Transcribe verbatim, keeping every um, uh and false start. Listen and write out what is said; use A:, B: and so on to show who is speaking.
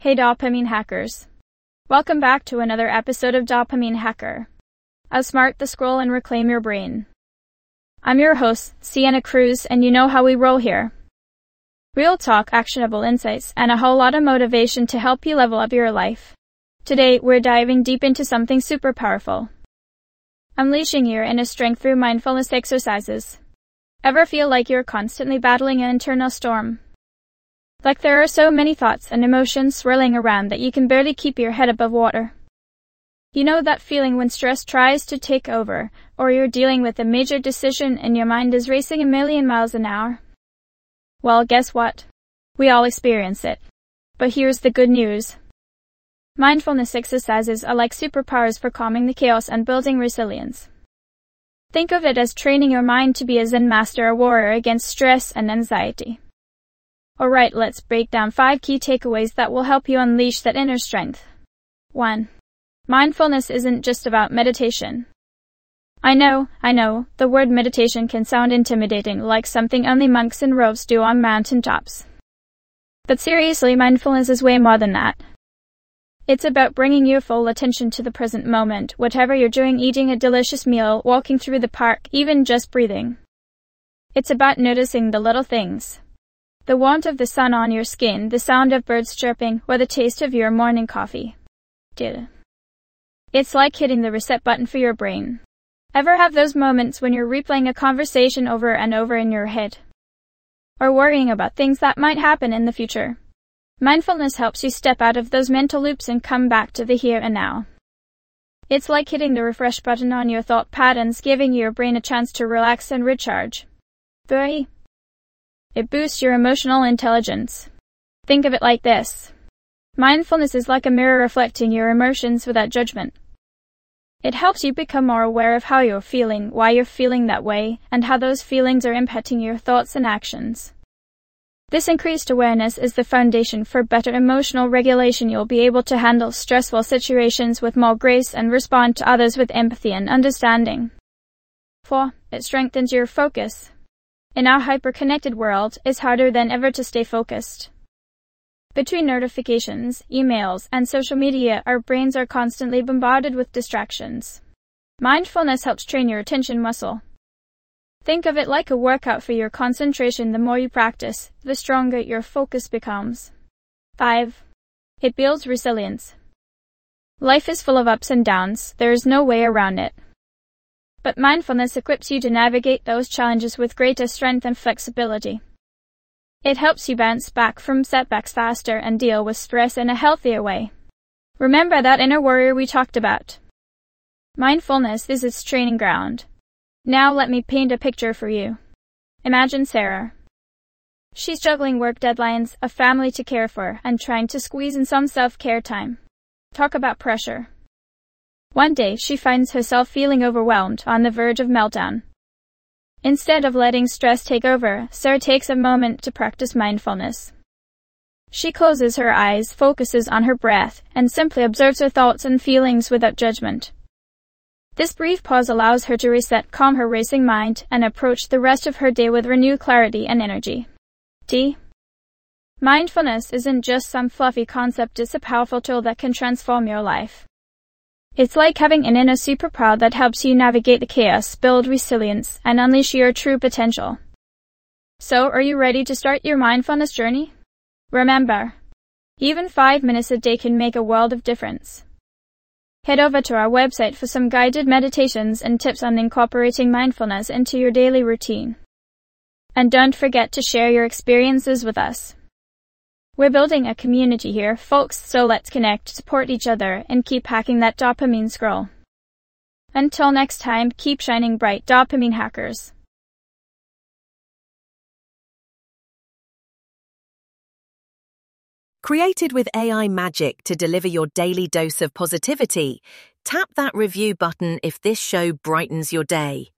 A: Hey dopamine hackers. Welcome back to another episode of Dopamine Hacker. Outsmart the scroll and reclaim your brain. I'm your host, Sienna Cruz, and you know how we roll here. Real talk, actionable insights, and a whole lot of motivation to help you level up your life. Today, we're diving deep into something super powerful. Unleashing your inner strength through mindfulness exercises. Ever feel like you're constantly battling an internal storm? Like there are so many thoughts and emotions swirling around that you can barely keep your head above water. You know that feeling when stress tries to take over, or you're dealing with a major decision and your mind is racing a million miles an hour? Well, guess what? We all experience it. But here's the good news. Mindfulness exercises are like superpowers for calming the chaos and building resilience. Think of it as training your mind to be a Zen master or warrior against stress and anxiety. Alright, let's break down five key takeaways that will help you unleash that inner strength. one. Mindfulness isn't just about meditation. I know, I know, the word meditation can sound intimidating, like something only monks and robes do on mountaintops. But seriously, mindfulness is way more than that. It's about bringing your full attention to the present moment, whatever you're doing, eating a delicious meal, walking through the park, even just breathing. It's about noticing the little things. The warmth of the sun on your skin, the sound of birds chirping, or the taste of your morning coffee. Dude. It's like hitting the reset button for your brain. Ever have those moments when you're replaying a conversation over and over in your head? Or worrying about things that might happen in the future? Mindfulness helps you step out of those mental loops and come back to the here and now. It's like hitting the refresh button on your thought patterns, giving your brain a chance to relax and recharge. three. It boosts your emotional intelligence. Think of it like this. Mindfulness is like a mirror reflecting your emotions without judgment. It helps you become more aware of how you're feeling, why you're feeling that way, and how those feelings are impacting your thoughts and actions. This increased awareness is the foundation for better emotional regulation. You'll be able to handle stressful situations with more grace and respond to others with empathy and understanding. four. It strengthens your focus. In our hyper-connected world, it's harder than ever to stay focused. Between notifications, emails, and social media, our brains are constantly bombarded with distractions. Mindfulness helps train your attention muscle. Think of it like a workout for your concentration. The more you practice, the stronger your focus becomes. five. It builds resilience. Life is full of ups and downs, there is no way around it. But mindfulness equips you to navigate those challenges with greater strength and flexibility. It helps you bounce back from setbacks faster and deal with stress in a healthier way. Remember that inner warrior we talked about? Mindfulness is its training ground. Now let me paint a picture for you. Imagine Sarah. She's juggling work deadlines, a family to care for, and trying to squeeze in some self-care time. Talk about pressure. One day, she finds herself feeling overwhelmed, on the verge of meltdown. Instead of letting stress take over, Sarah takes a moment to practice mindfulness. She closes her eyes, focuses on her breath, and simply observes her thoughts and feelings without judgment. This brief pause allows her to reset, calm her racing mind, and approach the rest of her day with renewed clarity and energy. D. Mindfulness isn't just some fluffy concept, it's a powerful tool that can transform your life. It's like having an inner superpower that helps you navigate the chaos, build resilience, and unleash your true potential. So, are you ready to start your mindfulness journey? Remember, even five minutes a day can make a world of difference. Head over to our website for some guided meditations and tips on incorporating mindfulness into your daily routine. And don't forget to share your experiences with us. We're building a community here, folks, so let's connect, support each other, and keep hacking that dopamine scroll. Until next time, keep shining bright, dopamine hackers.
B: Created with A I magic to deliver your daily dose of positivity, tap that review button if this show brightens your day.